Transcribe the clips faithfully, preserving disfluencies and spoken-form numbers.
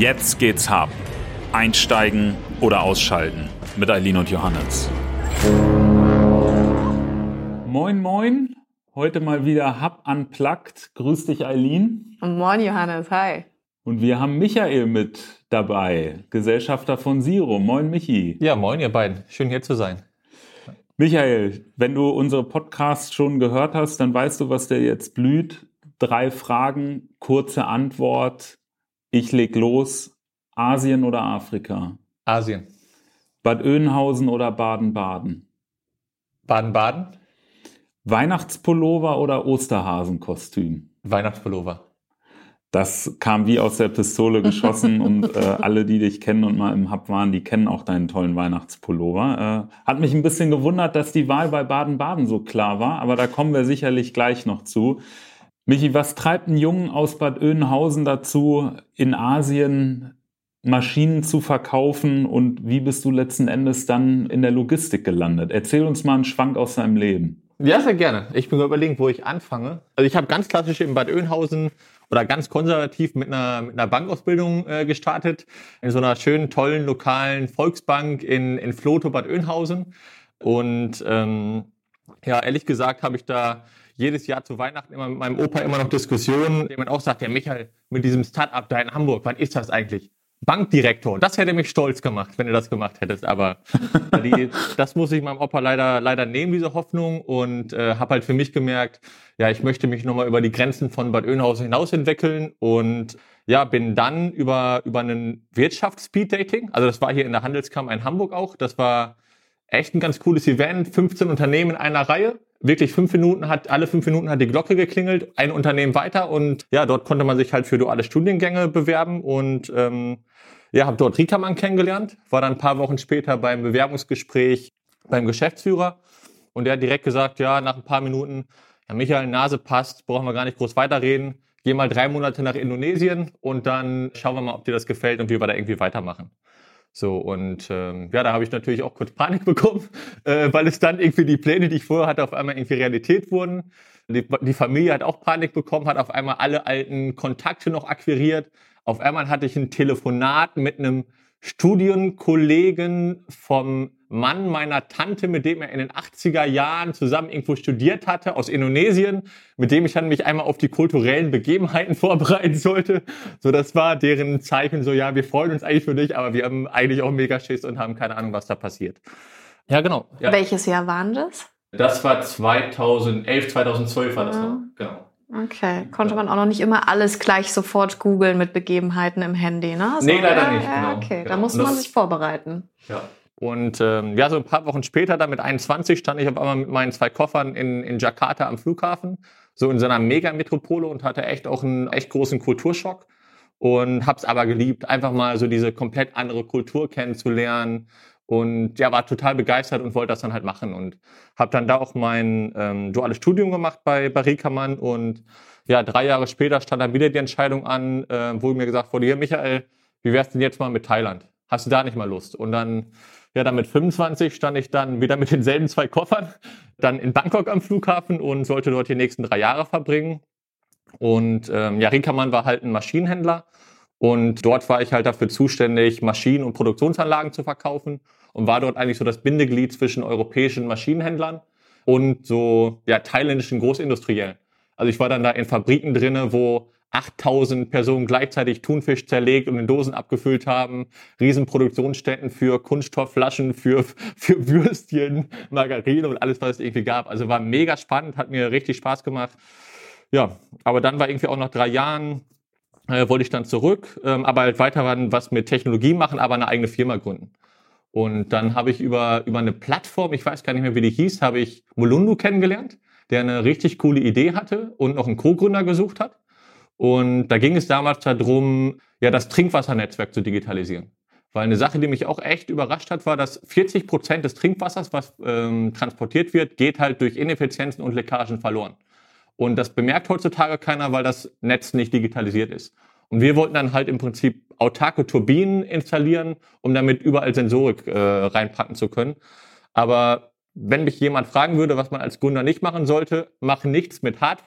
Jetzt geht's hart. Einsteigen oder ausschalten mit Eileen und Johannes. Moin, moin. Heute mal wieder Hub Unplugged. Grüß dich, Eileen. Moin, Johannes. Hi. Und wir haben Michael mit dabei, Gesellschafter von Siro. Moin, Michi. Ja, moin, ihr beiden. Schön, hier zu sein. Michael, wenn du unsere Podcasts schon gehört hast, dann weißt du, was dir jetzt blüht. Drei Fragen, kurze Antwort. Ich leg los. Asien oder Afrika? Asien. Bad Oeynhausen oder Baden-Baden? Baden-Baden. Weihnachtspullover oder Osterhasenkostüm? Weihnachtspullover. Das kam wie aus der Pistole geschossen und äh, alle, die dich kennen und mal im Hub waren, die kennen auch deinen tollen Weihnachtspullover. Äh, hat mich ein bisschen gewundert, dass die Wahl bei Baden-Baden so klar war, aber da kommen wir sicherlich gleich noch zu. Michi, was treibt einen Jungen aus Bad Oeynhausen dazu, in Asien Maschinen zu verkaufen, und wie bist du letzten Endes dann in der Logistik gelandet? Erzähl uns mal einen Schwank aus deinem Leben. Ja, sehr gerne. Ich bin überlegen, wo ich anfange. Also ich habe ganz klassisch in Bad Oeynhausen oder ganz konservativ mit einer, mit einer Bankausbildung äh, gestartet, in so einer schönen, tollen, lokalen Volksbank in, in Vlotho, Bad Oeynhausen. Und ähm, ja, ehrlich gesagt habe ich da jedes Jahr zu Weihnachten immer mit meinem Opa immer noch Diskussionen, der man auch sagt, ja Michael, mit diesem Start-up da in Hamburg, wann ist das eigentlich? Bankdirektor, das hätte mich stolz gemacht, wenn du das gemacht hättest, aber die, das muss ich meinem Opa leider leider nehmen, diese Hoffnung, und äh, habe halt für mich gemerkt, ja, ich möchte mich nochmal über die Grenzen von Bad Oeynhausen hinaus entwickeln, und ja, bin dann über über einen Wirtschafts-Speed-Dating, also das war hier in der Handelskammer in Hamburg auch, das war echt ein ganz cooles Event, fünfzehn Unternehmen in einer Reihe. Wirklich fünf Minuten hat, alle fünf Minuten hat die Glocke geklingelt, ein Unternehmen weiter, und ja, dort konnte man sich halt für duale Studiengänge bewerben, und ähm, ja, habe dort Riekermann kennengelernt, war dann ein paar Wochen später beim Bewerbungsgespräch beim Geschäftsführer, und der hat direkt gesagt, ja, nach ein paar Minuten, ja, Michael, Nase passt, brauchen wir gar nicht groß weiterreden, geh mal drei Monate nach Indonesien und dann schauen wir mal, ob dir das gefällt und wie wir da irgendwie weitermachen. So, und ähm, ja, da habe ich natürlich auch kurz Panik bekommen, äh, weil es dann irgendwie die Pläne, die ich vorher hatte, auf einmal irgendwie Realität wurden. Die, die Familie hat auch Panik bekommen, hat auf einmal alle alten Kontakte noch akquiriert. Auf einmal hatte ich ein Telefonat mit einem Studienkollegen vom Mann meiner Tante, mit dem er in den achtziger Jahren zusammen irgendwo studiert hatte, aus Indonesien, mit dem ich dann mich einmal auf die kulturellen Begebenheiten vorbereiten sollte. So, das war deren Zeichen, so, ja, wir freuen uns eigentlich für dich, aber wir haben eigentlich auch mega Schiss und haben keine Ahnung, was da passiert. Ja, genau. Ja. Welches Jahr waren das? Das war zweitausendelf, zweitausendzwölf war das noch, genau. Okay, konnte man auch noch nicht immer alles gleich sofort googeln mit Begebenheiten im Handy, ne? So, nee, leider ja, nicht. Ja, genau, okay, genau. da musste man sich vorbereiten. Ja. Und ähm, ja, so ein paar Wochen später, dann mit einundzwanzig, stand ich auf einmal mit meinen zwei Koffern in, in Jakarta am Flughafen, so in so einer Megametropole, und hatte echt auch einen echt großen Kulturschock, und hab's aber geliebt, einfach mal so diese komplett andere Kultur kennenzulernen. Und ja, war total begeistert und wollte das dann halt machen, und habe dann da auch mein ähm, duales Studium gemacht bei, bei Riekermann, und ja, drei Jahre später stand dann wieder die Entscheidung an, äh, wo mir gesagt wurde, hier Michael, wie wär's denn jetzt mal mit Thailand? Hast du da nicht mal Lust? Und dann, ja, dann mit fünfundzwanzig stand ich dann wieder mit denselben zwei Koffern dann in Bangkok am Flughafen und sollte dort die nächsten drei Jahre verbringen. Und ähm, ja, Riekermann war halt ein Maschinenhändler. Und dort war ich halt dafür zuständig, Maschinen- und Produktionsanlagen zu verkaufen, und war dort eigentlich so das Bindeglied zwischen europäischen Maschinenhändlern und so ja thailändischen Großindustriellen. Also ich war dann da in Fabriken drinne, wo achttausend Personen gleichzeitig Thunfisch zerlegt und in Dosen abgefüllt haben, Riesenproduktionsstätten für Kunststoffflaschen, für für Würstchen, Margarine und alles, was es irgendwie gab. Also war mega spannend, hat mir richtig Spaß gemacht. Ja, aber dann war irgendwie auch nach drei Jahren Äh, wollte ich dann zurück, ähm, aber halt weiter was mit Technologie machen, aber eine eigene Firma gründen. Und dann habe ich über über eine Plattform, ich weiß gar nicht mehr, wie die hieß, habe ich Molundu kennengelernt, der eine richtig coole Idee hatte und noch einen Co-Gründer gesucht hat. Und da ging es damals darum, ja, das Trinkwassernetzwerk zu digitalisieren. Weil eine Sache, die mich auch echt überrascht hat, war, dass vierzig Prozent des Trinkwassers, was ähm, transportiert wird, geht halt durch Ineffizienzen und Leckagen verloren. Und das bemerkt heutzutage keiner, weil das Netz nicht digitalisiert ist. Und wir wollten dann halt im Prinzip autarke Turbinen installieren, um damit überall Sensorik äh, reinpacken zu können. Aber wenn mich jemand fragen würde, was man als Gründer nicht machen sollte, mach nichts mit Hardware,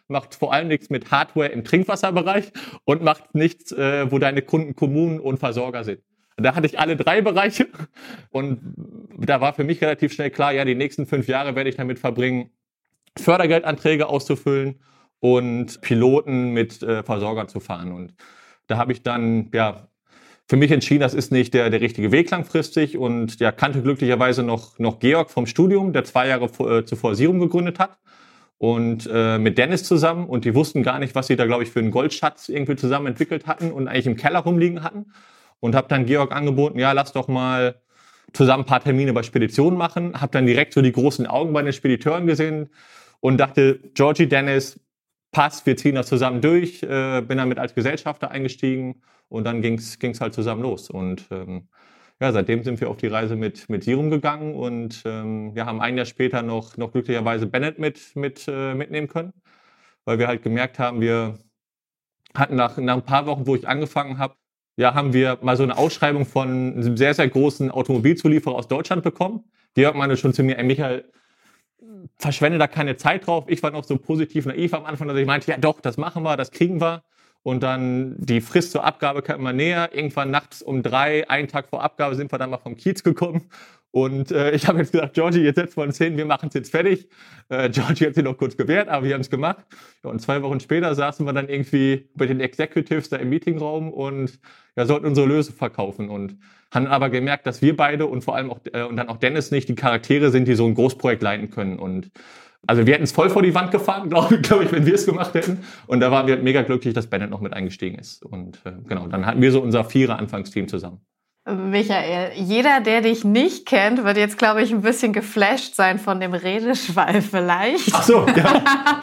macht vor allem nichts mit Hardware im Trinkwasserbereich und macht nichts, äh, wo deine Kunden Kommunen und Versorger sind. Da hatte ich alle drei Bereiche und da war für mich relativ schnell klar, ja, die nächsten fünf Jahre werde ich damit verbringen, Fördergeldanträge auszufüllen und Piloten mit äh, Versorgern zu fahren. Und da habe ich dann ja für mich entschieden, das ist nicht der, der richtige Weg langfristig und ja, kannte glücklicherweise noch, noch Georg vom Studium, der zwei Jahre vor, äh, zuvor Sirum gegründet hat. Und äh, mit Dennis zusammen und die wussten gar nicht, was sie da, glaube ich, für einen Goldschatz irgendwie zusammen entwickelt hatten und eigentlich im Keller rumliegen hatten. Und habe dann Georg angeboten, ja, lass doch mal zusammen ein paar Termine bei Speditionen machen. Habe dann direkt so die großen Augen bei den Spediteuren gesehen und dachte, Georgie, Dennis, passt, wir ziehen das zusammen durch. Äh, bin damit als Gesellschafter eingestiegen und dann ging's ging's halt zusammen los. Und ähm, ja, seitdem sind wir auf die Reise mit mit Sirum gegangen und ähm, wir haben ein Jahr später noch noch glücklicherweise Bennett mit mit äh, mitnehmen können, weil wir halt gemerkt haben, wir hatten nach nach ein paar Wochen, wo ich angefangen habe, ja, haben wir mal so eine Ausschreibung von einem sehr, sehr großen Automobilzulieferer aus Deutschland bekommen. Georg meinte schon zu mir, ey Michael, verschwende da keine Zeit drauf. Ich war noch so positiv naiv am Anfang, dass ich meinte, ja doch, das machen wir, das kriegen wir. Und dann die Frist zur Abgabe kam immer näher. Irgendwann nachts um drei, einen Tag vor Abgabe, sind wir dann mal vom Kiez gekommen. Und äh, ich habe jetzt gesagt, Georgie, jetzt setzen wir uns hin, wir machen es jetzt fertig. Äh, Georgie hat sich noch kurz gewehrt, aber wir haben es gemacht. Ja, und zwei Wochen später saßen wir dann irgendwie mit den Executives da im Meetingraum und ja, sollten unsere Lösung verkaufen. Und haben aber gemerkt, dass wir beide und vor allem auch äh, und dann auch Dennis nicht die Charaktere sind, die so ein Großprojekt leiten können. Und also wir hätten es voll vor die Wand gefahren, glaube glaub ich, wenn wir es gemacht hätten. Und da waren wir mega glücklich, dass Bennett noch mit eingestiegen ist. Und äh, genau, dann hatten wir so unser Vierer-Anfangsteam zusammen. Michael, jeder, der dich nicht kennt, wird jetzt, glaube ich, ein bisschen geflasht sein von dem Redeschwall vielleicht. Ach so, ja.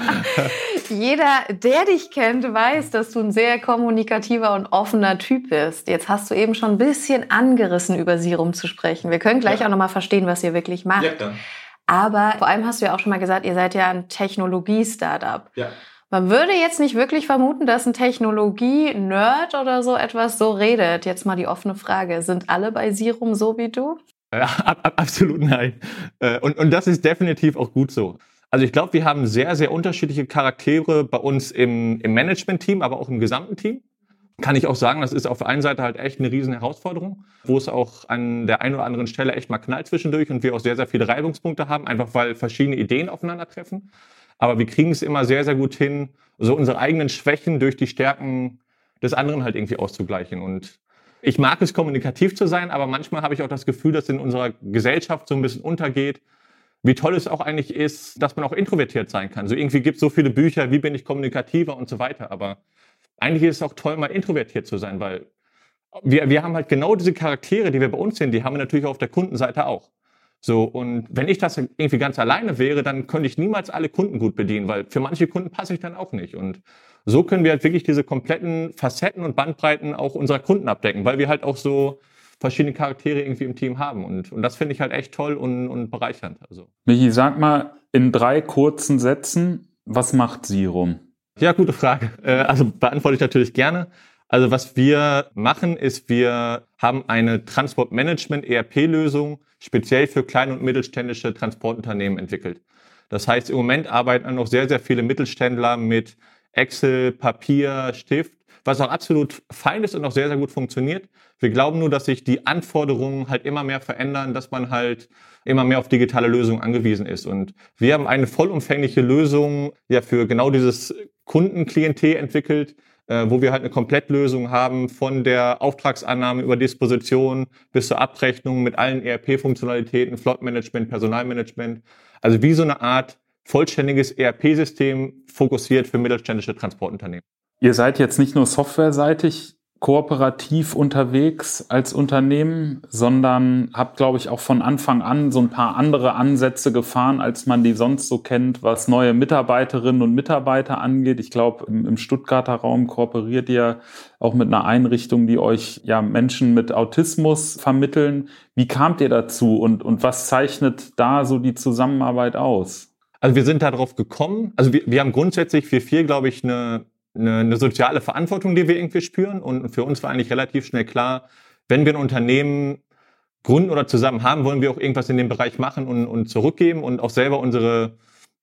Jeder, der dich kennt, weiß, dass du ein sehr kommunikativer und offener Typ bist. Jetzt hast du eben schon ein bisschen angerissen, über Sirum zu sprechen. Wir können gleich ja. auch nochmal verstehen, was ihr wirklich macht. Ja, dann. Aber vor allem hast du ja auch schon mal gesagt, ihr seid ja ein Technologie-Startup. Ja. Man würde jetzt nicht wirklich vermuten, dass ein Technologie-Nerd oder so etwas so redet. Jetzt mal die offene Frage. Sind alle bei Sirum so wie du? Ja, ab, ab, absolut nein. Und, und das ist definitiv auch gut so. Also ich glaube, wir haben sehr, sehr unterschiedliche Charaktere bei uns im, im Management-Team, aber auch im gesamten Team. Kann ich auch sagen, das ist auf der einen Seite halt echt eine riesen Herausforderung, wo es auch an der einen oder anderen Stelle echt mal knallt zwischendurch und wir auch sehr, sehr viele Reibungspunkte haben, einfach weil verschiedene Ideen aufeinandertreffen. Aber wir kriegen es immer sehr, sehr gut hin, so unsere eigenen Schwächen durch die Stärken des anderen halt irgendwie auszugleichen. Und ich mag es, kommunikativ zu sein, aber manchmal habe ich auch das Gefühl, dass in unserer Gesellschaft so ein bisschen untergeht, wie toll es auch eigentlich ist, dass man auch introvertiert sein kann. So irgendwie gibt es so viele Bücher, wie bin ich kommunikativer und so weiter. Aber eigentlich ist es auch toll, mal introvertiert zu sein, weil wir, wir haben halt genau diese Charaktere, die wir bei uns sehen, die haben wir natürlich auf der Kundenseite auch. So, und wenn ich das irgendwie ganz alleine wäre, dann könnte ich niemals alle Kunden gut bedienen, weil für manche Kunden passe ich dann auch nicht. Und so können wir halt wirklich diese kompletten Facetten und Bandbreiten auch unserer Kunden abdecken, weil wir halt auch so verschiedene Charaktere irgendwie im Team haben. Und, und das finde ich halt echt toll und, und bereichernd. Also. Michi, sag mal in drei kurzen Sätzen, was macht Sirum? Ja, gute Frage. Also beantworte ich natürlich gerne. Also was wir machen, ist, wir haben eine Transportmanagement-E R P-Lösung speziell für kleine und mittelständische Transportunternehmen entwickelt. Das heißt, im Moment arbeiten noch sehr, sehr viele Mittelständler mit Excel, Papier, Stift, was auch absolut fein ist und auch sehr, sehr gut funktioniert. Wir glauben nur, dass sich die Anforderungen halt immer mehr verändern, dass man halt immer mehr auf digitale Lösungen angewiesen ist. Und wir haben eine vollumfängliche Lösung ja für genau dieses Kundenklientel entwickelt, äh, wo wir halt eine Komplettlösung haben von der Auftragsannahme über Disposition bis zur Abrechnung mit allen E R P-Funktionalitäten, Flotmanagement, Personalmanagement. Also wie so eine Art vollständiges E R P-System fokussiert für mittelständische Transportunternehmen. Ihr seid jetzt nicht nur softwareseitig kooperativ unterwegs als Unternehmen, sondern habt, glaube ich, auch von Anfang an so ein paar andere Ansätze gefahren, als man die sonst so kennt, was neue Mitarbeiterinnen und Mitarbeiter angeht. Ich glaube, im, im Stuttgarter Raum kooperiert ihr auch mit einer Einrichtung, die euch ja Menschen mit Autismus vermitteln. Wie kamt ihr dazu und, und was zeichnet da so die Zusammenarbeit aus? Also wir sind darauf gekommen, also wir, wir haben grundsätzlich für vier, glaube ich, eine Eine, eine soziale Verantwortung, die wir irgendwie spüren. Und für uns war eigentlich relativ schnell klar, wenn wir ein Unternehmen gründen oder zusammen haben, wollen wir auch irgendwas in dem Bereich machen und, und zurückgeben und auch selber unsere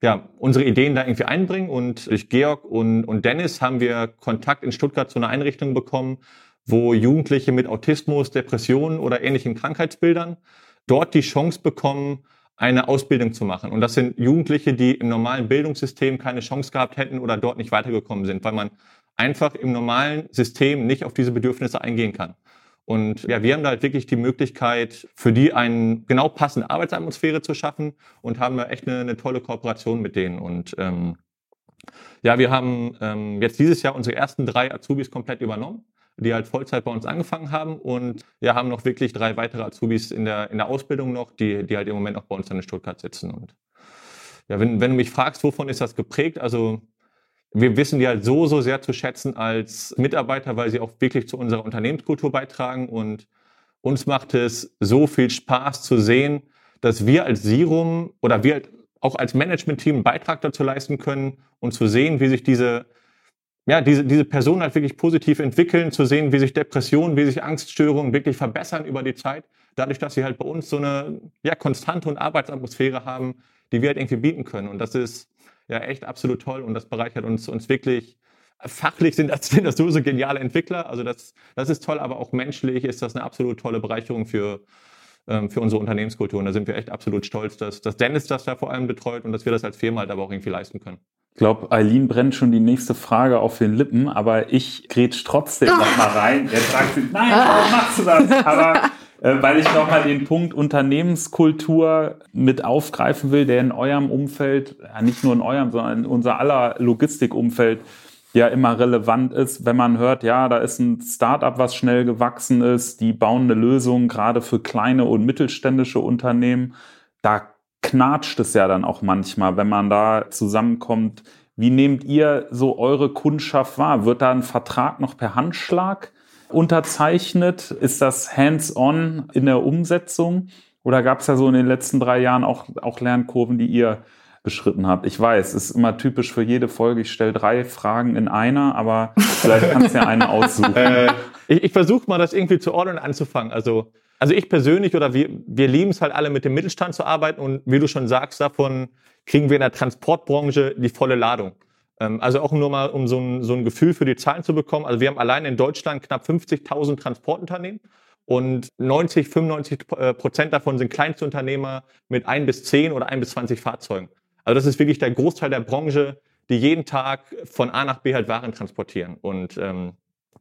ja, unsere Ideen da irgendwie einbringen. Und durch Georg und, und Dennis haben wir Kontakt in Stuttgart zu einer Einrichtung bekommen, wo Jugendliche mit Autismus, Depressionen oder ähnlichen Krankheitsbildern dort die Chance bekommen, eine Ausbildung zu machen. Und das sind Jugendliche, die im normalen Bildungssystem keine Chance gehabt hätten oder dort nicht weitergekommen sind, weil man einfach im normalen System nicht auf diese Bedürfnisse eingehen kann. Und ja, wir haben da halt wirklich die Möglichkeit, für die eine genau passende Arbeitsatmosphäre zu schaffen und haben da echt eine, eine tolle Kooperation mit denen. Und ähm, ja, wir haben ähm, jetzt dieses Jahr unsere ersten drei Azubis komplett übernommen, die halt Vollzeit bei uns angefangen haben, und wir haben noch wirklich drei weitere Azubis in der in der Ausbildung noch, die die halt im Moment auch bei uns dann in Stuttgart sitzen. Und ja, wenn wenn du mich fragst, wovon ist das geprägt, also wir wissen die halt so, so sehr zu schätzen als Mitarbeiter, weil sie auch wirklich zu unserer Unternehmenskultur beitragen, und uns macht es so viel Spaß zu sehen, dass wir als Sirum oder wir auch als Management-Team einen Beitrag dazu leisten können, und zu sehen, wie sich diese, ja, diese, diese Personen halt wirklich positiv entwickeln, zu sehen, wie sich Depressionen, wie sich Angststörungen wirklich verbessern über die Zeit, dadurch, dass sie halt bei uns so eine, ja, konstante und Arbeitsatmosphäre haben, die wir halt irgendwie bieten können. Und das ist ja echt absolut toll, und das bereichert uns, uns wirklich. Fachlich sind das, sind das so, so geniale Entwickler, also das, das ist toll, aber auch menschlich ist das eine absolut tolle Bereicherung für, ähm, für unsere Unternehmenskultur, und da sind wir echt absolut stolz, dass, dass Dennis das da vor allem betreut und dass wir das als Firma halt aber auch irgendwie leisten können. Ich glaube, Eileen brennt schon die nächste Frage auf den Lippen, aber ich grätsch trotzdem noch mal rein. Jetzt sagt sie, nein, warum machst du das? Aber äh, weil ich noch mal den Punkt Unternehmenskultur mit aufgreifen will, der in eurem Umfeld, ja, nicht nur in eurem, sondern in unser aller Logistikumfeld ja immer relevant ist, wenn man hört, ja, da ist ein Startup, was schnell gewachsen ist, die bauen eine Lösung gerade für kleine und mittelständische Unternehmen. Da knatscht es ja dann auch manchmal, wenn man da zusammenkommt. Wie nehmt ihr so eure Kundschaft wahr? Wird da ein Vertrag noch per Handschlag unterzeichnet? Ist das hands-on in der Umsetzung? Oder gab es ja so in den letzten drei Jahren auch, auch Lernkurven, die ihr beschritten habt? Ich weiß, es ist immer typisch für jede Folge, ich stelle drei Fragen in einer, aber vielleicht kannst du ja eine aussuchen. Äh, ich ich versuche mal, das irgendwie zu ordnen und anzufangen. Also Also ich persönlich oder wir, wir lieben es halt alle, mit dem Mittelstand zu arbeiten, und wie du schon sagst, davon kriegen wir in der Transportbranche die volle Ladung. Ähm, also auch nur mal, um so ein, so ein Gefühl für die Zahlen zu bekommen. Also wir haben allein in Deutschland knapp fünfzigtausend Transportunternehmen, und neunzig, fünfundneunzig Prozent davon sind Kleinstunternehmer mit ein bis zehn oder ein bis zwanzig Fahrzeugen. Also das ist wirklich der Großteil der Branche, die jeden Tag von A nach B halt Waren transportieren. Und ähm,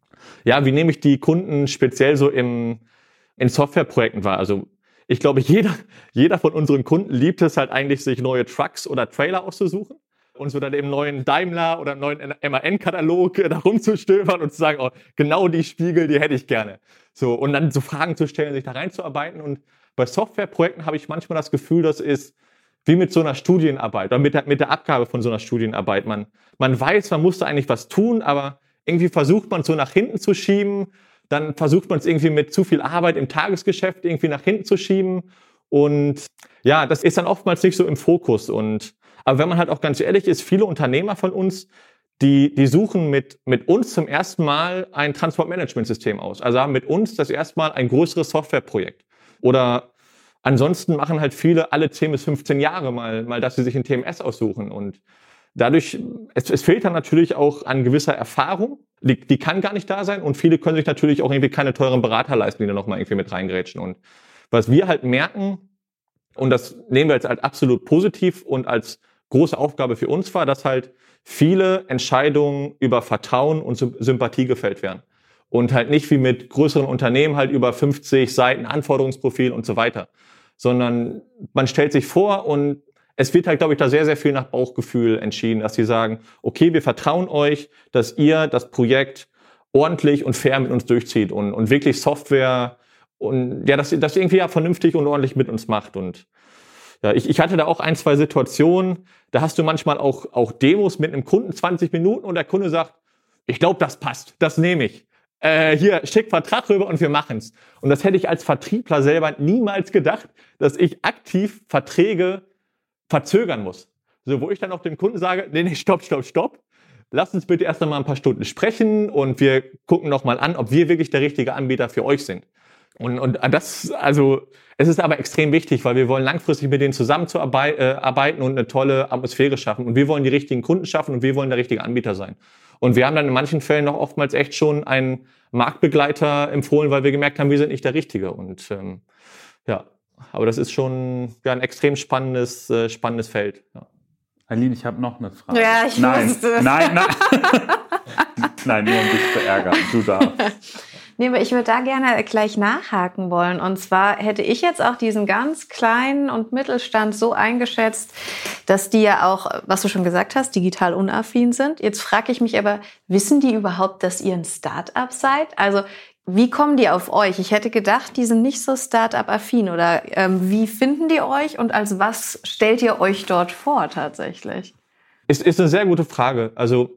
ja, wie nehme ich die Kunden speziell so im in Softwareprojekten wahr? Also ich glaube, jeder, jeder von unseren Kunden liebt es halt eigentlich, sich neue Trucks oder Trailer auszusuchen und so dann im neuen Daimler oder im neuen M A N-Katalog da rumzustöbern und zu sagen, oh, genau die Spiegel, die hätte ich gerne. So, und dann so Fragen zu stellen, sich da reinzuarbeiten. Und bei Softwareprojekten habe ich manchmal das Gefühl, das ist wie mit so einer Studienarbeit oder mit der, mit der Abgabe von so einer Studienarbeit. Man, man weiß, man muss da eigentlich was tun, aber irgendwie versucht man es so nach hinten zu schieben. Dann versucht man es irgendwie mit zu viel Arbeit im Tagesgeschäft irgendwie nach hinten zu schieben. Und ja, das ist dann oftmals nicht so im Fokus. Und aber wenn man halt auch ganz ehrlich ist, viele Unternehmer von uns, die, die suchen mit, mit uns zum ersten Mal ein Transportmanagementsystem aus. Also haben mit uns das erste Mal ein größeres Softwareprojekt. Oder ansonsten machen halt viele alle zehn bis fünfzehn Jahre mal, mal, dass sie sich ein T M S aussuchen. Und dadurch, es, es fehlt dann natürlich auch an gewisser Erfahrung. Die, die kann gar nicht da sein, und viele können sich natürlich auch irgendwie keine teuren Berater leisten, die da nochmal irgendwie mit reingrätschen. Und was wir halt merken, und das nehmen wir jetzt als absolut positiv und als große Aufgabe für uns war, dass halt viele Entscheidungen über Vertrauen und Sympathie gefällt werden. Und halt nicht wie mit größeren Unternehmen halt über fünfzig Seiten Anforderungsprofil und so weiter. Sondern man stellt sich vor, und es wird halt, glaube ich, da sehr, sehr viel nach Bauchgefühl entschieden, dass sie sagen, okay, wir vertrauen euch, dass ihr das Projekt ordentlich und fair mit uns durchzieht und, und wirklich Software und ja, dass, dass ihr irgendwie ja vernünftig und ordentlich mit uns macht. Und ja, ich, ich hatte da auch ein, zwei Situationen, da hast du manchmal auch, auch Demos mit einem Kunden, zwanzig Minuten, und der Kunde sagt, ich glaube, das passt, das nehme ich. Äh, hier, schick Vertrag rüber und wir machen's. Und das hätte ich als Vertriebler selber niemals gedacht, dass ich aktiv Verträge verzögern muss. So, wo ich dann auch dem Kunden sage, nee, nee, stopp, stopp, stopp. Lass uns bitte erst einmal ein paar Stunden sprechen und wir gucken nochmal an, ob wir wirklich der richtige Anbieter für euch sind. Und, und das, also, es ist aber extrem wichtig, weil wir wollen langfristig mit denen zusammenzuarbeiten und eine tolle Atmosphäre schaffen. Und wir wollen die richtigen Kunden schaffen und wir wollen der richtige Anbieter sein. Und wir haben dann in manchen Fällen noch oftmals echt schon einen Marktbegleiter empfohlen, weil wir gemerkt haben, wir sind nicht der Richtige. Und ähm, ja, aber das ist schon ja, ein extrem spannendes, äh, spannendes Feld. Ja. Aline, ich habe noch eine Frage. Ja, ich nein, wusste. Nein, nein. Nein, nur um dich zu ärgern. Du darfst. Nee, aber ich würde da gerne gleich nachhaken wollen. Und zwar hätte ich jetzt auch diesen ganz kleinen und Mittelstand so eingeschätzt, dass die ja auch, was du schon gesagt hast, digital unaffin sind. Jetzt frage ich mich aber, wissen die überhaupt, dass ihr ein Start-up seid? Also wie kommen die auf euch? Ich hätte gedacht, die sind nicht so Start-up-affin. Oder ähm, wie finden die euch und als was stellt ihr euch dort vor tatsächlich? Ist, ist eine sehr gute Frage. Also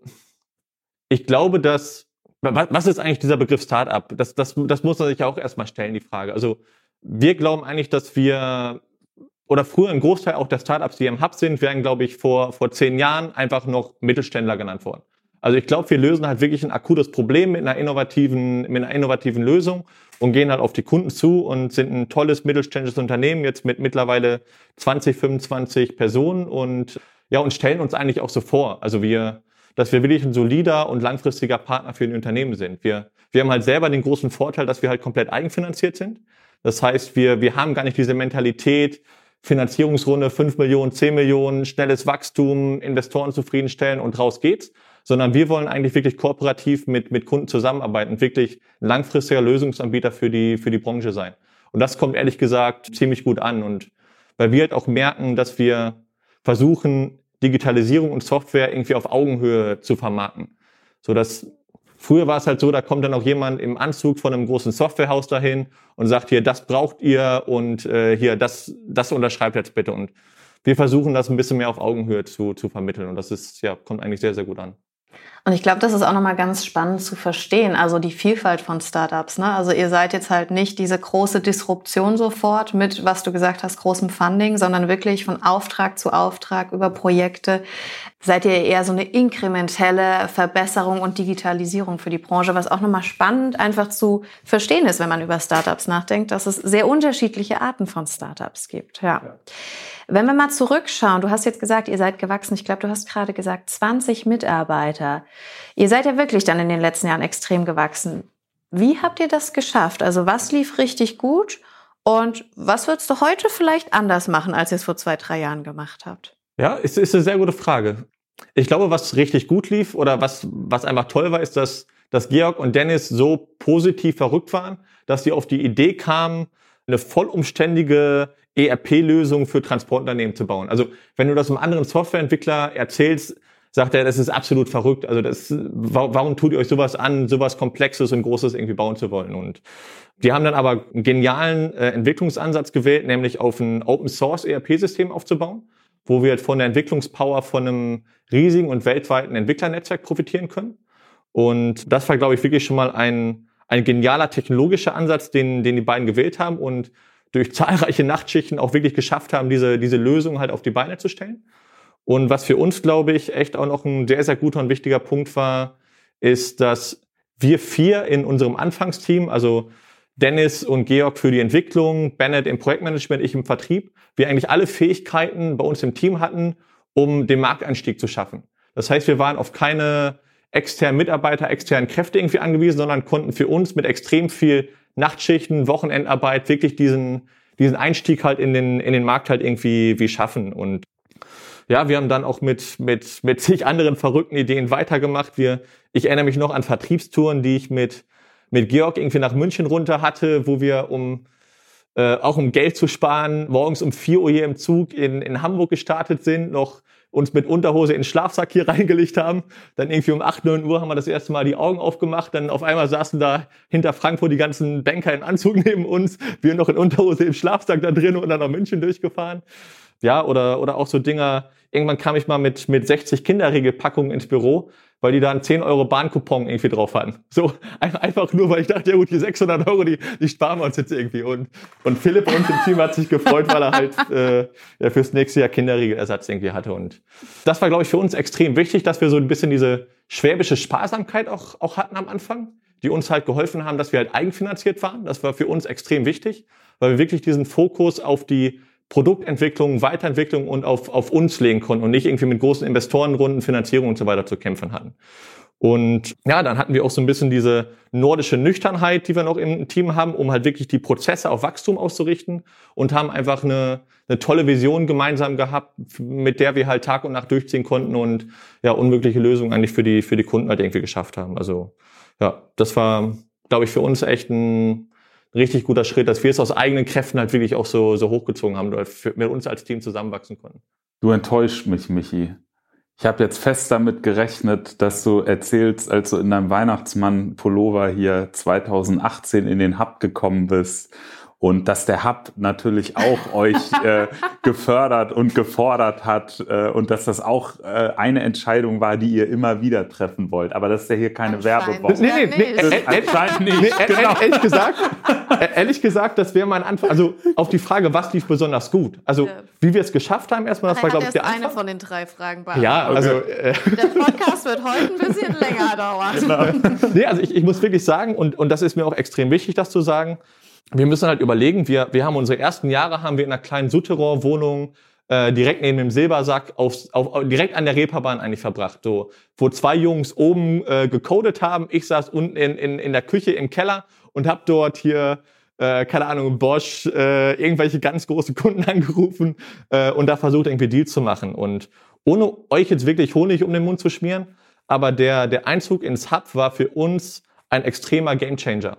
ich glaube, dass was ist eigentlich dieser Begriff Startup? Das, das, das muss man sich ja auch erstmal stellen, die Frage. Also wir glauben eigentlich, dass wir, oder früher ein Großteil auch der Startups, die im Hub sind, wären, glaube ich, vor, vor zehn Jahren einfach noch Mittelständler genannt worden. Also ich glaube, wir lösen halt wirklich ein akutes Problem mit einer innovativen, mit einer innovativen Lösung und gehen halt auf die Kunden zu und sind ein tolles mittelständisches Unternehmen, jetzt mit mittlerweile zwanzig, fünfundzwanzig Personen und, ja, und stellen uns eigentlich auch so vor. Also wir, dass wir wirklich ein solider und langfristiger Partner für ein Unternehmen sind. Wir, wir haben halt selber den großen Vorteil, dass wir halt komplett eigenfinanziert sind. Das heißt, wir, wir haben gar nicht diese Mentalität, Finanzierungsrunde, fünf Millionen, zehn Millionen, schnelles Wachstum, Investoren zufriedenstellen und raus geht's. Sondern wir wollen eigentlich wirklich kooperativ mit, mit Kunden zusammenarbeiten und wirklich ein langfristiger Lösungsanbieter für die, für die Branche sein. Und das kommt ehrlich gesagt ziemlich gut an. Und weil wir halt auch merken, dass wir versuchen, Digitalisierung und Software irgendwie auf Augenhöhe zu vermarkten. So dass früher war es halt so, da kommt dann auch jemand im Anzug von einem großen Softwarehaus dahin und sagt hier, das braucht ihr und äh, hier, das, das unterschreibt jetzt bitte. Und wir versuchen das ein bisschen mehr auf Augenhöhe zu, zu vermitteln. Und das ist, ja, kommt eigentlich sehr, sehr gut an. Und ich glaube, das ist auch nochmal ganz spannend zu verstehen, also die Vielfalt von Startups, ne? Also ihr seid jetzt halt nicht diese große Disruption sofort mit, was du gesagt hast, großem Funding, sondern wirklich von Auftrag zu Auftrag über Projekte seid ihr eher so eine inkrementelle Verbesserung und Digitalisierung für die Branche, was auch nochmal spannend einfach zu verstehen ist, wenn man über Startups nachdenkt, dass es sehr unterschiedliche Arten von Startups gibt. Ja. Ja. Wenn wir mal zurückschauen, du hast jetzt gesagt, ihr seid gewachsen, ich glaube, du hast gerade gesagt, zwanzig Mitarbeiter. Ihr seid ja wirklich dann in den letzten Jahren extrem gewachsen. Wie habt ihr das geschafft? Also was lief richtig gut und was würdest du heute vielleicht anders machen, als ihr es vor zwei, drei Jahren gemacht habt? Ja, ist, ist eine sehr gute Frage. Ich glaube, was richtig gut lief oder was, was einfach toll war, ist, dass, dass Georg und Dennis so positiv verrückt waren, dass sie auf die Idee kamen, eine vollumständige E R P-Lösung für Transportunternehmen zu bauen. Also wenn du das einem anderen Softwareentwickler erzählst, sagt er, das ist absolut verrückt. Also das, warum tut ihr euch sowas an, sowas Komplexes und Großes irgendwie bauen zu wollen? Und die haben dann aber einen genialen äh, Entwicklungsansatz gewählt, nämlich auf ein Open-Source-E R P-System aufzubauen, wo wir von der Entwicklungspower von einem riesigen und weltweiten Entwicklernetzwerk profitieren können. Und das war, glaube ich, wirklich schon mal ein, ein genialer technologischer Ansatz, den, den die beiden gewählt haben und durch zahlreiche Nachtschichten auch wirklich geschafft haben, diese, diese Lösung halt auf die Beine zu stellen. Und was für uns, glaube ich, echt auch noch ein sehr, sehr guter und wichtiger Punkt war, ist, dass wir vier in unserem Anfangsteam, also Dennis und Georg für die Entwicklung, Bennett im Projektmanagement, ich im Vertrieb, wir eigentlich alle Fähigkeiten bei uns im Team hatten, um den Markteinstieg zu schaffen. Das heißt, wir waren auf keine externen Mitarbeiter, externen Kräfte irgendwie angewiesen, sondern konnten für uns mit extrem viel Nachtschichten, Wochenendarbeit wirklich diesen, diesen Einstieg halt in den, in den Markt halt irgendwie wie schaffen. Und ja, wir haben dann auch mit, mit, mit zig anderen verrückten Ideen weitergemacht. Wir, ich erinnere mich noch an Vertriebstouren, die ich mit, mit Georg irgendwie nach München runter hatte, wo wir, um, äh, auch um Geld zu sparen, morgens um vier Uhr hier im Zug in, in Hamburg gestartet sind, noch uns mit Unterhose in den Schlafsack hier reingelegt haben. Dann irgendwie um acht, neun Uhr haben wir das erste Mal die Augen aufgemacht. Dann auf einmal saßen da hinter Frankfurt die ganzen Banker in Anzug neben uns. Wir noch in Unterhose im Schlafsack da drin und dann nach München durchgefahren. Ja, oder, oder auch so Dinger. Irgendwann kam ich mal mit, mit sechzig Kinderriegelpackungen ins Büro, weil die da einen zehn Euro Bahnkupon irgendwie drauf hatten. So, einfach nur, weil ich dachte, ja gut, die sechshundert Euro, die, die sparen wir uns jetzt irgendwie. Und, und Philipp bei uns im Team hat sich gefreut, weil er halt äh, ja, fürs nächste Jahr Kinderriegelersatz irgendwie hatte. Und das war, glaube ich, für uns extrem wichtig, dass wir so ein bisschen diese schwäbische Sparsamkeit auch, auch hatten am Anfang, die uns halt geholfen haben, dass wir halt eigenfinanziert waren. Das war für uns extrem wichtig, weil wir wirklich diesen Fokus auf die Produktentwicklung, Weiterentwicklung und auf, auf uns legen konnten und nicht irgendwie mit großen Investorenrunden, Finanzierung und so weiter zu kämpfen hatten. Und ja, dann hatten wir auch so ein bisschen diese nordische Nüchternheit, die wir noch im Team haben, um halt wirklich die Prozesse auf Wachstum auszurichten und haben einfach eine, eine tolle Vision gemeinsam gehabt, mit der wir halt Tag und Nacht durchziehen konnten und ja, unmögliche Lösungen eigentlich für die, für die Kunden halt irgendwie geschafft haben. Also ja, das war, glaube ich, für uns echt ein richtig guter Schritt, dass wir es aus eigenen Kräften halt wirklich auch so, so hochgezogen haben, oder mit uns als Team zusammenwachsen konnten. Du enttäuscht mich, Michi. Ich habe jetzt fest damit gerechnet, dass du erzählst, als du in deinem Weihnachtsmann-Pullover hier zwanzig achtzehn in den Hub gekommen bist und dass der Hub natürlich auch euch äh, gefördert und gefordert hat äh, und dass das auch äh, eine Entscheidung war, die ihr immer wieder treffen wollt. Aber das ist ja hier keine Werbebox. Nee, nee, nee, nee, anscheinend nicht. Nee, genau. Ehrlich gesagt, ehrlich gesagt, das wäre mein Anfang. Also auf die Frage, was lief besonders gut? Also Ja. wie wir es geschafft haben, erstmal, das war, glaube ich, der eine Anfang. von den drei Fragen beantwortet. Ja, also äh, Der Podcast wird heute ein bisschen länger dauern. Genau. nee, also ich, ich muss wirklich sagen, und, und das ist mir auch extrem wichtig, das zu sagen, wir müssen halt überlegen, wir, wir haben unsere ersten Jahre haben wir in einer kleinen Souterrain-Wohnung äh, direkt neben dem Silbersack auf, auf, direkt an der Reeperbahn eigentlich verbracht, so, wo zwei Jungs oben äh, gecodet haben. Ich saß unten in, in, in der Küche im Keller und habe dort hier Äh, keine Ahnung, Bosch, äh, irgendwelche ganz großen Kunden angerufen äh, und da versucht, irgendwie Deals zu machen. Und ohne euch jetzt wirklich Honig um den Mund zu schmieren, aber der, der Einzug ins Hub war für uns ein extremer Gamechanger.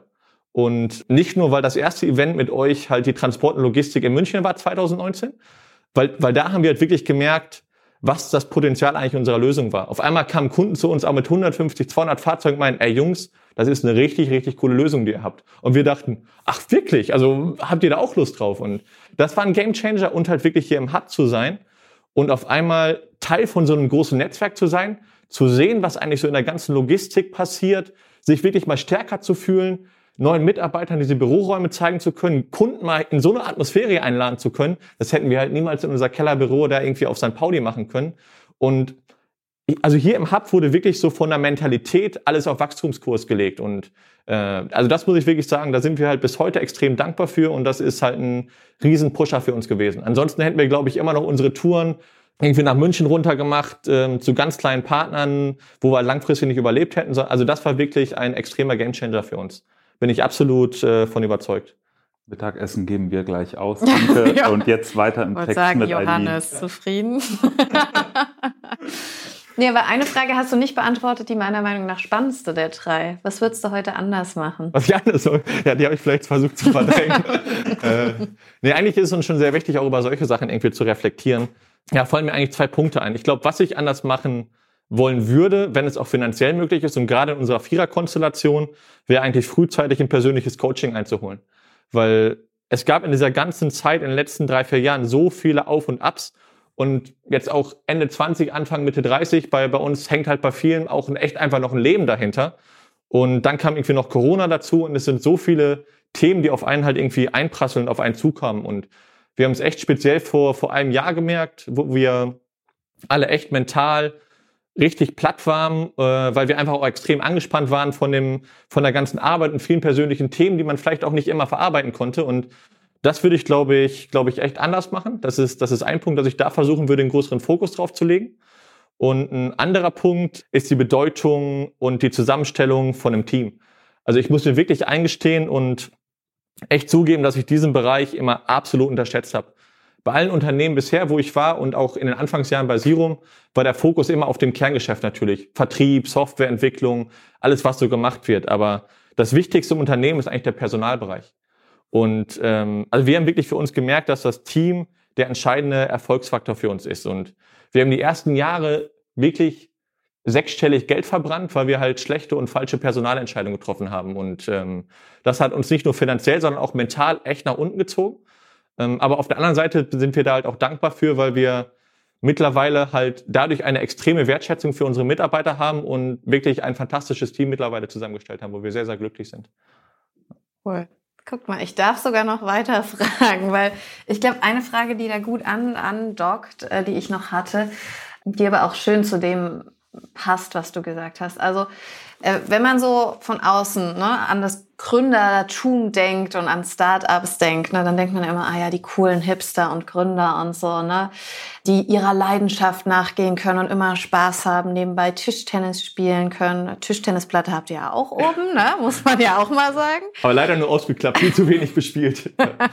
Und nicht nur, weil das erste Event mit euch halt die Transport und Logistik in München war zwanzig neunzehn, weil, weil da haben wir halt wirklich gemerkt, was das Potenzial eigentlich unserer Lösung war. Auf einmal kamen Kunden zu uns auch mit hundertfünfzig, zweihundert Fahrzeugen und meinen, ey Jungs, das ist eine richtig, richtig coole Lösung, die ihr habt. Und wir dachten, ach wirklich, also habt ihr da auch Lust drauf? Und das war ein Gamechanger und halt wirklich hier im Hub zu sein und auf einmal Teil von so einem großen Netzwerk zu sein, zu sehen, was eigentlich so in der ganzen Logistik passiert, sich wirklich mal stärker zu fühlen, neuen Mitarbeitern diese Büroräume zeigen zu können, Kunden mal in so eine Atmosphäre einladen zu können. Das hätten wir halt niemals in unser Kellerbüro da irgendwie auf Sankt Pauli machen können. Und also hier im Hub wurde wirklich so von der Mentalität alles auf Wachstumskurs gelegt. Und äh, also das muss ich wirklich sagen, da sind wir halt bis heute extrem dankbar für und das ist halt ein Riesenpusher für uns gewesen. Ansonsten hätten wir, glaube ich, immer noch unsere Touren irgendwie nach München runter gemacht, ähm, zu ganz kleinen Partnern, wo wir langfristig nicht überlebt hätten. Also das war wirklich ein extremer Gamechanger für uns. Bin ich absolut äh, von überzeugt. Mittagessen geben wir gleich aus. Danke. Ja. Und jetzt weiter im Ich wollte Text sagen, mit Johannes, Eileen. zufrieden? Nee, aber eine Frage hast du nicht beantwortet, die meiner Meinung nach spannendste der drei. Was würdest du heute anders machen? Was ich anders soll? Ja, die habe ich vielleicht versucht zu verdrängen. äh, nee, eigentlich ist es uns schon sehr wichtig, auch über solche Sachen irgendwie zu reflektieren. Ja, fallen mir eigentlich zwei Punkte ein. Ich glaube, was ich anders machen wollen würde, wenn es auch finanziell möglich ist und gerade in unserer Vierer-Konstellation, wäre eigentlich frühzeitig ein persönliches Coaching einzuholen. Weil es gab in dieser ganzen Zeit, in den letzten drei, vier Jahren so viele Auf und Abs und jetzt auch Ende zwanzig, Anfang, Mitte dreißig, bei, bei uns hängt halt bei vielen auch ein, echt einfach noch ein Leben dahinter. Und dann kam irgendwie noch Corona dazu und es sind so viele Themen, die auf einen halt irgendwie einprasseln und auf einen zukommen. Und wir haben es echt speziell vor, vor einem Jahr gemerkt, wo wir alle echt mental richtig platt waren, äh, weil wir einfach auch extrem angespannt waren von dem, von der ganzen Arbeit und vielen persönlichen Themen, die man vielleicht auch nicht immer verarbeiten konnte. Und das würde ich, glaube ich, glaube ich, echt anders machen. Das ist, das ist ein Punkt, dass ich da versuchen würde, einen größeren Fokus drauf zu legen. Und ein anderer Punkt ist die Bedeutung und die Zusammenstellung von einem Team. Also ich muss mir wirklich eingestehen und echt zugeben, dass ich diesen Bereich immer absolut unterschätzt habe. Bei allen Unternehmen bisher, wo ich war und auch in den Anfangsjahren bei Sirum, war der Fokus immer auf dem Kerngeschäft natürlich. Vertrieb, Softwareentwicklung, alles, was so gemacht wird. Aber das Wichtigste im Unternehmen ist eigentlich der Personalbereich. Und ähm, also wir haben wirklich für uns gemerkt, dass das Team der entscheidende Erfolgsfaktor für uns ist. Und wir haben die ersten Jahre wirklich sechsstellig Geld verbrannt, weil wir halt schlechte und falsche Personalentscheidungen getroffen haben. Und ähm, das hat uns nicht nur finanziell, sondern auch mental echt nach unten gezogen. Ähm, aber auf der anderen Seite sind wir da halt auch dankbar für, weil wir mittlerweile halt dadurch eine extreme Wertschätzung für unsere Mitarbeiter haben und wirklich ein fantastisches Team mittlerweile zusammengestellt haben, wo wir sehr, sehr glücklich sind. Cool. Guck mal, ich darf sogar noch weiter fragen, weil ich glaube, eine Frage, die da gut an, andockt, äh, die ich noch hatte, die aber auch schön zu dem passt, was du gesagt hast. Also Äh, wenn man so von außen, ne, an das Gründertum denkt und an Startups denkt, ne, dann denkt man immer, ah ja, die coolen Hipster und Gründer und so, ne, die ihrer Leidenschaft nachgehen können und immer Spaß haben, nebenbei Tischtennis spielen können. Tischtennisplatte habt ihr ja auch oben, ne, muss man ja auch mal sagen. Aber leider nur ausgeklappt, viel zu wenig bespielt.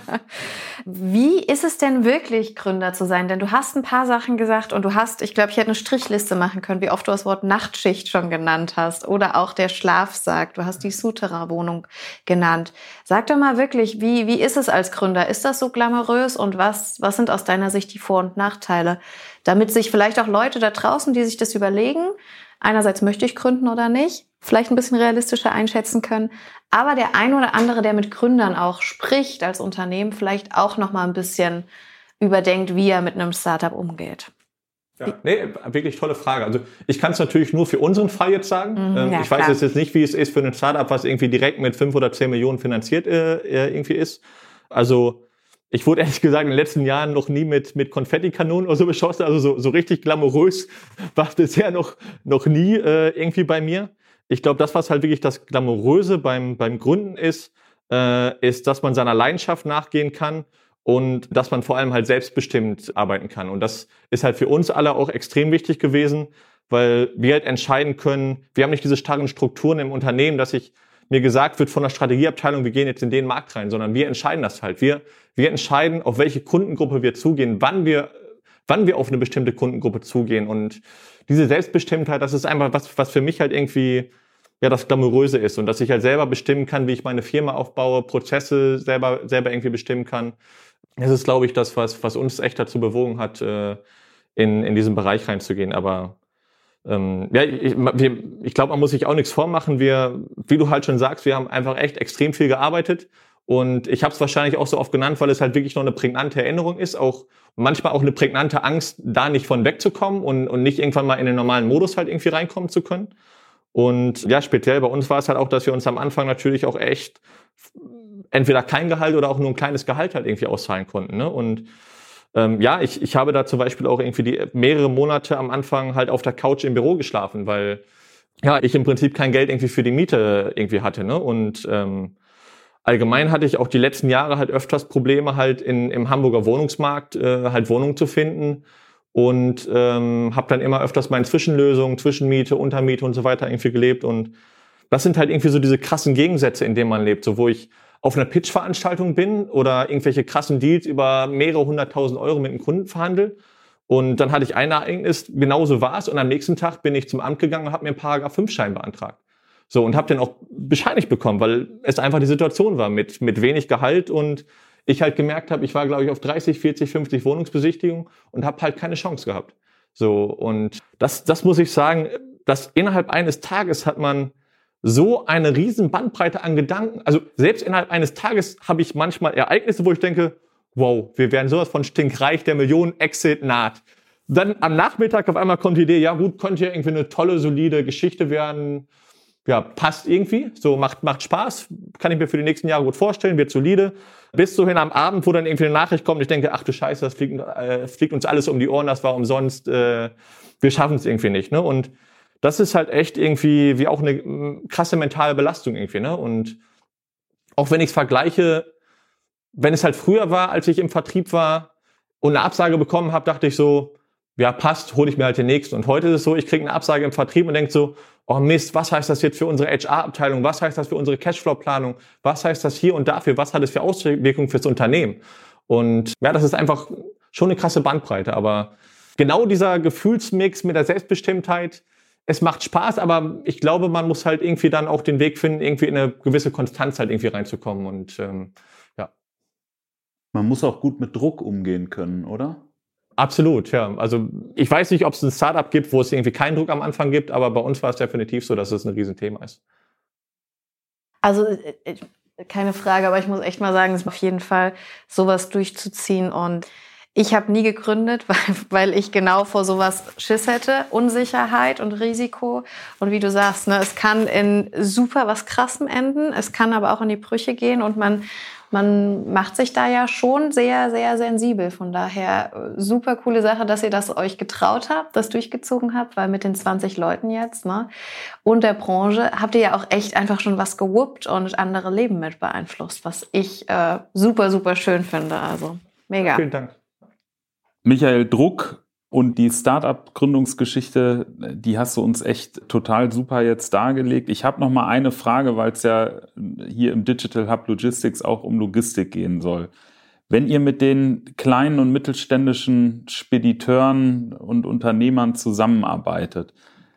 Wie ist es denn wirklich, Gründer zu sein? Denn du hast ein paar Sachen gesagt und du hast, ich glaube, ich hätte eine Strichliste machen können, wie oft du das Wort Nachtschicht schon genannt hast oder auch der Schlafsack. Du hast die Souterrain-Wohnung genannt. Sag doch mal wirklich, wie, wie ist es als Gründer? Ist das so glamourös und was, was sind aus deiner Sicht die Vor- und Nachteile? Damit sich vielleicht auch Leute da draußen, die sich das überlegen, einerseits möchte ich gründen oder nicht, vielleicht ein bisschen realistischer einschätzen können, aber der ein oder andere, der mit Gründern auch spricht als Unternehmen, vielleicht auch noch mal ein bisschen überdenkt, wie er mit einem Startup umgeht. Ja, nee, wirklich tolle Frage. Also ich kann es natürlich nur für unseren Fall jetzt sagen. Mhm, ähm, ja, ich weiß jetzt nicht, wie es ist für ein Startup, was irgendwie direkt mit fünf oder zehn Millionen finanziert äh, irgendwie ist. Also ich wurde ehrlich gesagt in den letzten Jahren noch nie mit mit Konfettikanonen oder so beschossen. Also so, so richtig glamourös war es bisher noch noch nie äh, irgendwie bei mir. Ich glaube, das, was halt wirklich das Glamouröse beim beim Gründen ist, äh, ist, dass man seiner Leidenschaft nachgehen kann und dass man vor allem halt selbstbestimmt arbeiten kann. Und das ist halt für uns alle auch extrem wichtig gewesen, weil wir halt entscheiden können, wir haben nicht diese starren Strukturen im Unternehmen, dass ich mir gesagt wird von der Strategieabteilung, wir gehen jetzt in den Markt rein, sondern wir entscheiden das halt. Wir, wir entscheiden, auf welche Kundengruppe wir zugehen, wann wir, wann wir auf eine bestimmte Kundengruppe zugehen. Und diese Selbstbestimmtheit, das ist einfach was, was für mich halt irgendwie, ja, das Glamouröse ist. Und dass ich halt selber bestimmen kann, wie ich meine Firma aufbaue, Prozesse selber, selber irgendwie bestimmen kann. Das ist, glaube ich, das, was, was uns echt dazu bewogen hat, in, in diesen Bereich reinzugehen. Aber ähm, ja, ich, wir, ich glaube, man muss sich auch nichts vormachen. Wir, wie du halt schon sagst, wir haben einfach echt extrem viel gearbeitet. Und ich habe es wahrscheinlich auch so oft genannt, weil es halt wirklich noch eine prägnante Erinnerung ist. Auch manchmal auch eine prägnante Angst, da nicht von wegzukommen und, und nicht irgendwann mal in den normalen Modus halt irgendwie reinkommen zu können. Und ja, speziell bei uns war es halt auch, dass wir uns am Anfang natürlich auch echt entweder kein Gehalt oder auch nur ein kleines Gehalt halt irgendwie auszahlen konnten. Ne? Und ähm, ja, ich, ich habe da zum Beispiel auch irgendwie die mehrere Monate am Anfang halt auf der Couch im Büro geschlafen, weil ja ich im Prinzip kein Geld irgendwie für die Miete irgendwie hatte. Ne? Und ähm, allgemein hatte ich auch die letzten Jahre halt öfters Probleme halt in, im Hamburger Wohnungsmarkt äh, halt Wohnungen zu finden. Und ähm, habe dann immer öfters mal in Zwischenlösungen, Zwischenmiete, Untermiete und so weiter irgendwie gelebt. Und das sind halt irgendwie so diese krassen Gegensätze, in denen man lebt. So, wo ich auf einer Pitch-Veranstaltung bin oder irgendwelche krassen Deals über mehrere hunderttausend Euro mit einem Kunden verhandle. Und dann hatte ich ein Ereignis, genauso war es. Und am nächsten Tag bin ich zum Amt gegangen und habe mir einen Paragraph fünf Schein beantragt. So, und habe den auch bescheinigt bekommen, weil es einfach die Situation war mit mit wenig Gehalt und ich halt gemerkt habe, ich war, glaube ich, auf dreißig, vierzig, fünfzig Wohnungsbesichtigungen und habe halt keine Chance gehabt. So, und das, das muss ich sagen, dass innerhalb eines Tages hat man so eine riesen Bandbreite an Gedanken. Also selbst innerhalb eines Tages habe ich manchmal Ereignisse, wo ich denke, wow, wir werden sowas von stinkreich, der Millionen-Exit naht. Dann am Nachmittag auf einmal kommt die Idee, ja gut, könnte ja irgendwie eine tolle, solide Geschichte werden. Ja, passt irgendwie, so macht macht Spaß, kann ich mir für die nächsten Jahre gut vorstellen, wird solide. Bis so hin am Abend, wo dann irgendwie eine Nachricht kommt, ich denke, ach du Scheiße, das fliegt, äh, fliegt uns alles um die Ohren, das war umsonst, äh, wir schaffen es irgendwie nicht, ne? Und das ist halt echt irgendwie wie auch eine krasse mentale Belastung irgendwie, ne? Und auch wenn ich es vergleiche, wenn es halt früher war, als ich im Vertrieb war und eine Absage bekommen habe, dachte ich so, ja passt, hole ich mir halt den nächsten. Und heute ist es so, ich kriege eine Absage im Vertrieb und denke so, oh Mist, was heißt das jetzt für unsere H R-Abteilung? Was heißt das für unsere Cashflow-Planung? Was heißt das hier und dafür? Was hat es für Auswirkungen fürs Unternehmen? Und ja, das ist einfach schon eine krasse Bandbreite. Aber genau dieser Gefühlsmix mit der Selbstbestimmtheit, es macht Spaß, aber ich glaube, man muss halt irgendwie dann auch den Weg finden, irgendwie in eine gewisse Konstanz halt irgendwie reinzukommen. Und ähm, ja. Man muss auch gut mit Druck umgehen können, oder? Absolut, ja. Also ich weiß nicht, ob es ein Startup gibt, wo es irgendwie keinen Druck am Anfang gibt, aber bei uns war es definitiv so, dass es ein Riesenthema ist. Also keine Frage, aber ich muss echt mal sagen, es ist auf jeden Fall sowas durchzuziehen. Und ich habe nie gegründet, weil, weil ich genau vor sowas Schiss hätte. Unsicherheit und Risiko. Und wie du sagst, ne, es kann in super was Krassem enden. Es kann aber auch in die Brüche gehen und man man macht sich da ja schon sehr, sehr sensibel. Von daher super coole Sache, dass ihr das euch getraut habt, das durchgezogen habt, weil mit den zwanzig Leuten jetzt, ne, und der Branche habt ihr ja auch echt einfach schon was gewuppt und andere Leben mit beeinflusst, was ich äh, super, super schön finde. Also mega. Vielen Dank. Michael, Druck und die Startup-Gründungsgeschichte, die hast du uns echt total super jetzt dargelegt. Ich habe noch mal eine Frage, weil es ja hier im Digital Hub Logistics auch um Logistik gehen soll. Wenn ihr mit den kleinen und mittelständischen Spediteuren und Unternehmern zusammenarbeitet,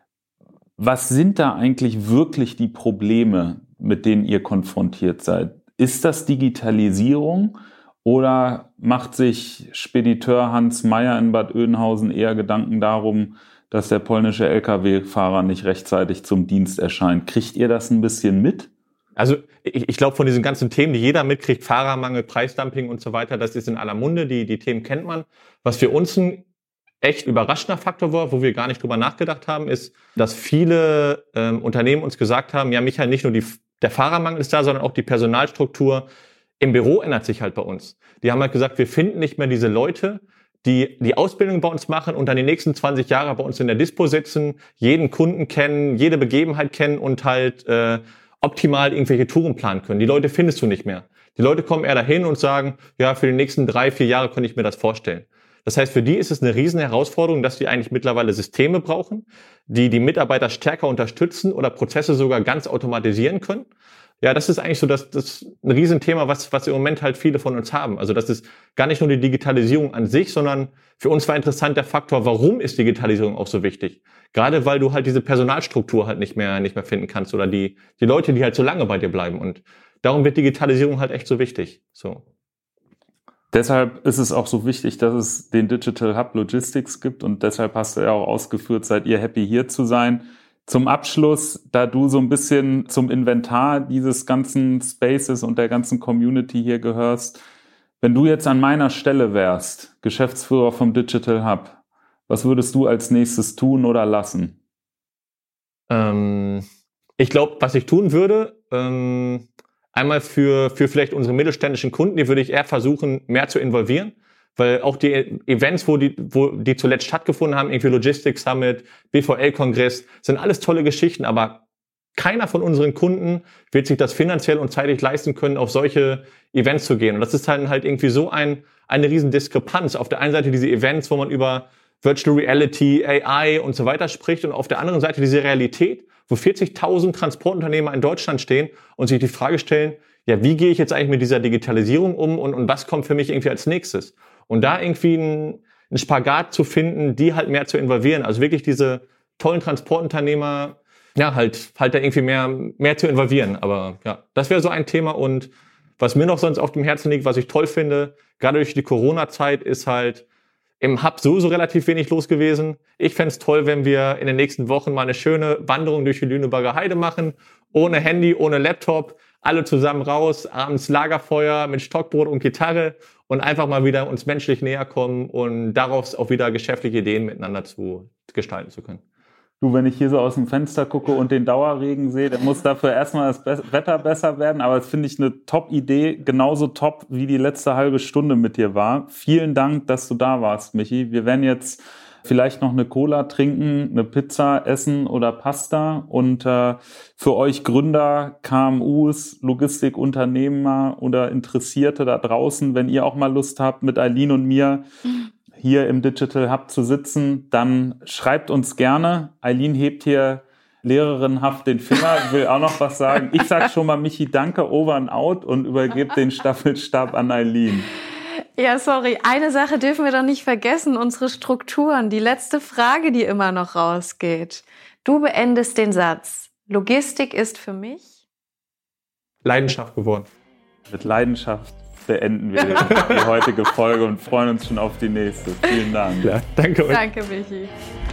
was sind da eigentlich wirklich die Probleme, mit denen ihr konfrontiert seid? Ist das Digitalisierung? Oder macht sich Spediteur Hans Meyer in Bad Oeynhausen eher Gedanken darum, dass der polnische L K W-Fahrer nicht rechtzeitig zum Dienst erscheint? Kriegt ihr das ein bisschen mit? Also ich, ich glaube, von diesen ganzen Themen, die jeder mitkriegt, Fahrermangel, Preisdumping und so weiter, das ist in aller Munde, die, die Themen kennt man. Was für uns ein echt überraschender Faktor war, wo wir gar nicht drüber nachgedacht haben, ist, dass viele ähm, Unternehmen uns gesagt haben, ja Michael, nicht nur die, der Fahrermangel ist da, sondern auch die Personalstruktur im Büro ändert sich halt bei uns. Die haben halt gesagt, wir finden nicht mehr diese Leute, die die Ausbildung bei uns machen und dann die nächsten zwanzig Jahre bei uns in der Dispo sitzen, jeden Kunden kennen, jede Begebenheit kennen und halt äh, optimal irgendwelche Touren planen können. Die Leute findest du nicht mehr. Die Leute kommen eher dahin und sagen, ja, für die nächsten drei, vier Jahre könnte ich mir das vorstellen. Das heißt, für die ist es eine riesen Herausforderung, dass die eigentlich mittlerweile Systeme brauchen, die die Mitarbeiter stärker unterstützen oder Prozesse sogar ganz automatisieren können. Ja, das ist eigentlich so das, das ein Riesenthema, was, was im Moment halt viele von uns haben. Also das ist gar nicht nur die Digitalisierung an sich, sondern für uns war interessant der Faktor, warum ist Digitalisierung auch so wichtig? Gerade weil du halt diese Personalstruktur halt nicht mehr, nicht mehr finden kannst oder die, die Leute, die halt so lange bei dir bleiben. Und darum wird Digitalisierung halt echt so wichtig. So. Deshalb ist es auch so wichtig, dass es den Digital Hub Logistics gibt und deshalb hast du ja auch ausgeführt, seid ihr happy hier zu sein. Zum Abschluss, da du so ein bisschen zum Inventar dieses ganzen Spaces und der ganzen Community hier gehörst, wenn du jetzt an meiner Stelle wärst, Geschäftsführer vom Digital Hub, was würdest du als nächstes tun oder lassen? Ähm, ich glaube, was ich tun würde, ähm, einmal für, für vielleicht unsere mittelständischen Kunden, die würde ich eher versuchen, mehr zu involvieren. Weil auch die Events, wo die, wo die zuletzt stattgefunden haben, irgendwie Logistics Summit, B V L-Kongress, sind alles tolle Geschichten, aber keiner von unseren Kunden wird sich das finanziell und zeitlich leisten können, auf solche Events zu gehen. Und das ist halt, halt irgendwie so ein, eine riesen Diskrepanz. Auf der einen Seite diese Events, wo man über Virtual Reality, A I und so weiter spricht und auf der anderen Seite diese Realität, wo vierzigtausend Transportunternehmer in Deutschland stehen und sich die Frage stellen, ja, wie gehe ich jetzt eigentlich mit dieser Digitalisierung um und, und was kommt für mich irgendwie als nächstes? Und da irgendwie einen, einen Spagat zu finden, die halt mehr zu involvieren. Also wirklich diese tollen Transportunternehmer, ja, halt, halt da irgendwie mehr, mehr zu involvieren. Aber ja, das wäre so ein Thema. Und was mir noch sonst auf dem Herzen liegt, was ich toll finde, gerade durch die Corona-Zeit, ist halt im Hub sowieso relativ wenig los gewesen. Ich fände es toll, wenn wir in den nächsten Wochen mal eine schöne Wanderung durch die Lüneburger Heide machen. Ohne Handy, ohne Laptop, alle zusammen raus, abends Lagerfeuer mit Stockbrot und Gitarre und einfach mal wieder uns menschlich näher kommen und daraus auch wieder geschäftliche Ideen miteinander zu gestalten zu können. Du, wenn ich hier so aus dem Fenster gucke und den Dauerregen sehe, dann muss dafür erstmal das Be- Wetter besser werden. Aber das finde ich eine Top-Idee, genauso top, wie die letzte halbe Stunde mit dir war. Vielen Dank, dass du da warst, Michi. Wir werden jetzt vielleicht noch eine Cola trinken, eine Pizza essen oder Pasta. Und äh, für euch Gründer, K M Us, Logistikunternehmer oder Interessierte da draußen, wenn ihr auch mal Lust habt, mit Aline und mir hier im Digital Hub zu sitzen, dann schreibt uns gerne. Aline hebt hier lehrerinhaft den Finger, will auch noch was sagen. Ich sag schon mal, Michi, danke, over and out und übergebe den Staffelstab an Aline. Ja, sorry, eine Sache dürfen wir doch nicht vergessen, unsere Strukturen. Die letzte Frage, die immer noch rausgeht. Du beendest den Satz. Logistik ist für mich Leidenschaft geworden. Mit Leidenschaft beenden wir die heutige Folge und freuen uns schon auf die nächste. Vielen Dank. Ja, danke euch. Danke, Michi.